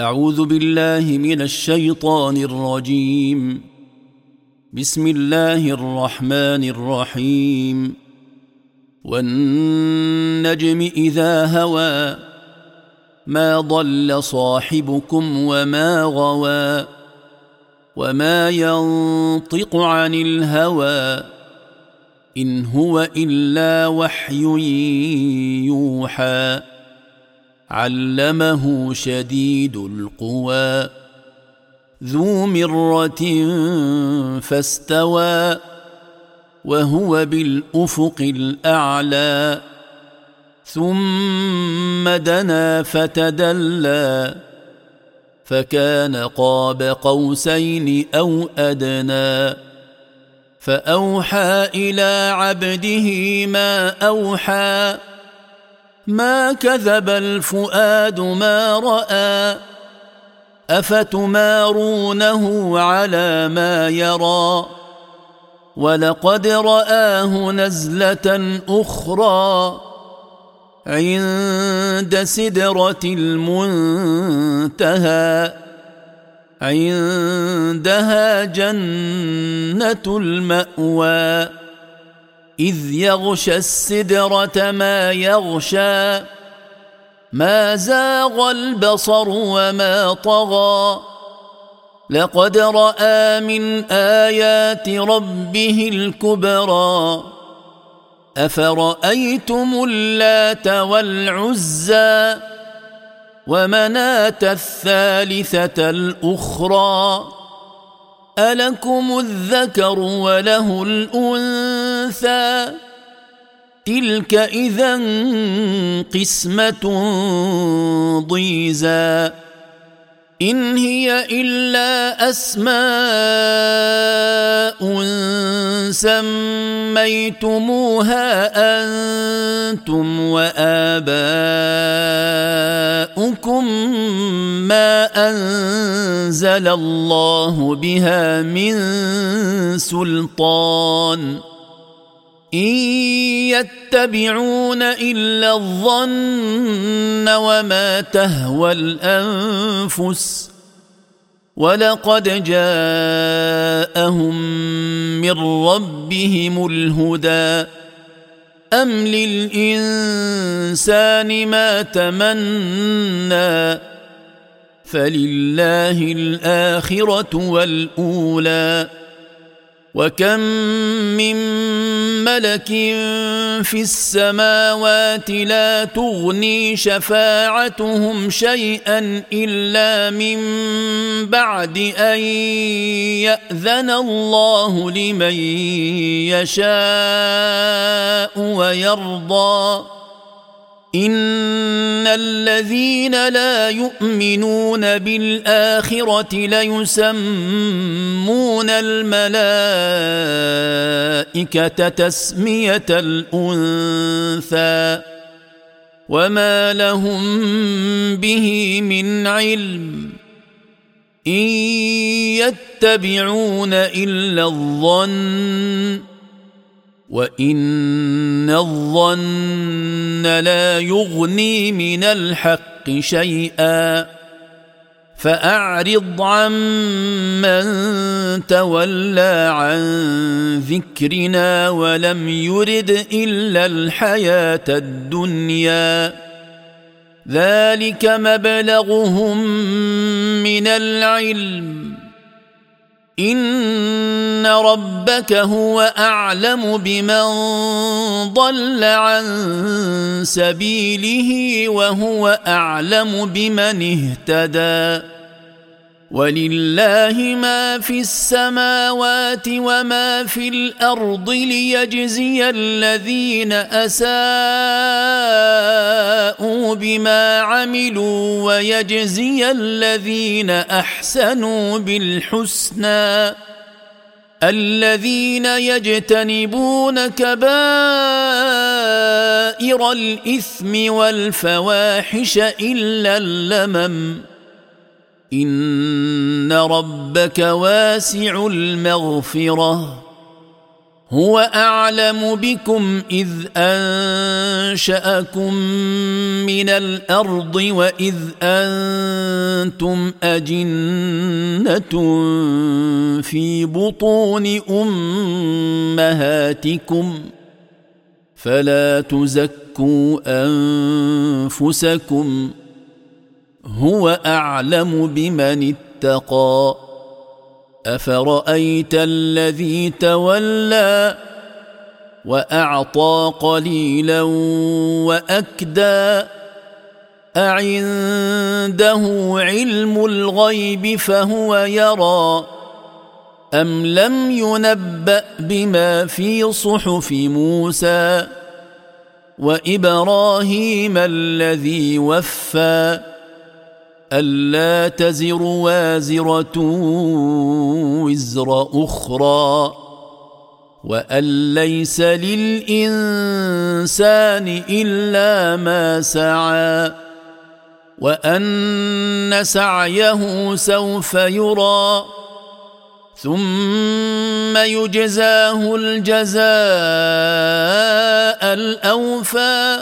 أعوذ بالله من الشيطان الرجيم. بسم الله الرحمن الرحيم. والنجم إذا هوى ما ضل صاحبكم وما غوى وما ينطق عن الهوى إن هو إلا وحي يوحى علمه شديد القوى ذو مرة فاستوى وهو بالأفق الأعلى ثم دنا فتدلى فكان قاب قوسين أو أدنى فأوحى إلى عبده ما أوحى ما كذب الفؤاد ما رأى أفتمارونه على ما يرى ولقد رآه نزلة أخرى عند سدرة المنتهى عندها جنة المأوى إذ يغشى السدرة ما يغشى ما زاغ البصر وما طغى لقد رأى من آيات ربه الكبرى أفرأيتم اللات والعزى ومناة الثالثة الأخرى ألكم الذكر وله الأنثى تلك إذا قسمة ضيزى إن هي إلا أسماء سميتموها أنتم وآباؤكم ما أنزل الله بها من سلطان إن يتبعون إلا الظن وما تهوى الأنفس ولقد جاءهم من ربهم الهدى أم للإنسان ما تمنى فلله الآخرة والأولى وكم من ملك في السماوات لا تغني شفاعتهم شيئا إلا من بعد أن يأذن الله لمن يشاء ويرضى إن الذين لا يؤمنون بالآخرة ليسمون الملائكة تسمية الأنثى وما لهم به من علم إن يتبعون إلا الظن وإن الظن لا يغني من الحق شيئا فأعرض عمن تولى عن ذكرنا ولم يرد إلا الحياة الدنيا ذلك مبلغهم من العلم إن ربك هو أعلم بمن ضل عن سبيله وهو أعلم بمن اهتدى ولله ما في السماوات وما في الأرض ليجزي الذين أساءوا بما عملوا ويجزي الذين أحسنوا بالحسنى الذين يجتنبون كبائر الإثم والفواحش إلا اللمم إن ربك واسع المغفرة هو أعلم بكم إذ أنشأكم من الأرض وإذ أنتم أجنة في بطون أمهاتكم فلا تزكوا أنفسكم هو أعلم بمن اتقى أفرأيت الذي تولى وأعطى قليلا وأكدى أعنده علم الغيب فهو يرى أم لم ينبأ بما في صحف موسى وإبراهيم الذي وفى ألا تزر وازرة وزر أخرى وأن ليس للإنسان إلا ما سعى وأن سعيه سوف يرى ثم يجزاه الجزاء الأوفى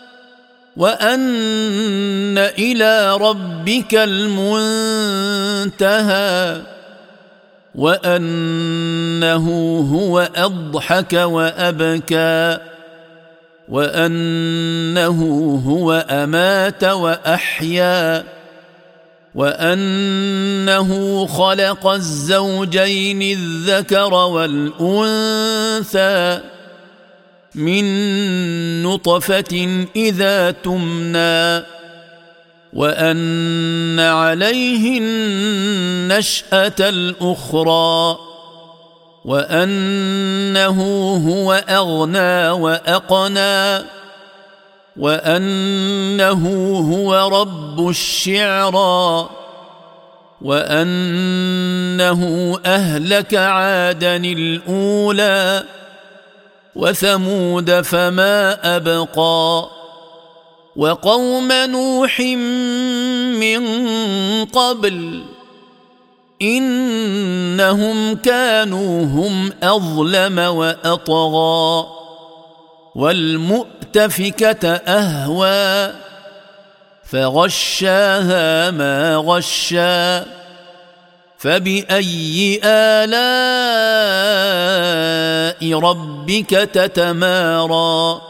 وأن إلى ربك المنتهى وأنه هو أضحك وأبكى وأنه هو أمات وأحيا وأنه خلق الزوجين الذكر والأنثى من نطفة إذا تمنى وأن عليه النشأة الأخرى وأنه هو أغنى وأقنى وأنه هو رب الشعرى وأنه أهلك عادا الأولى وثمود فما أبقى وقوم نوح من قبل إنهم كانوا هم أظلم وأطغى والمؤتفكة أهوى فغشاها ما غشا فبأي آلاء ربك تتمارى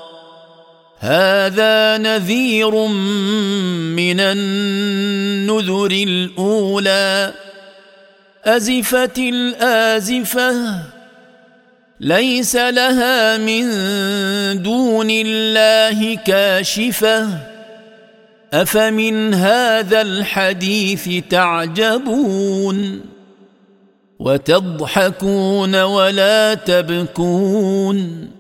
هذا نذير من النذر الأولى أزفت الآزفة ليس لها من دون الله كاشفة أفمن هذا الحديث تعجبون وتضحكون ولا تبكون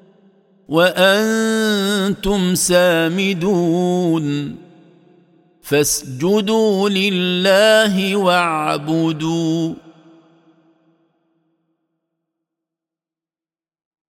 وأنتم سامدون فاسجدوا لله واعبدوا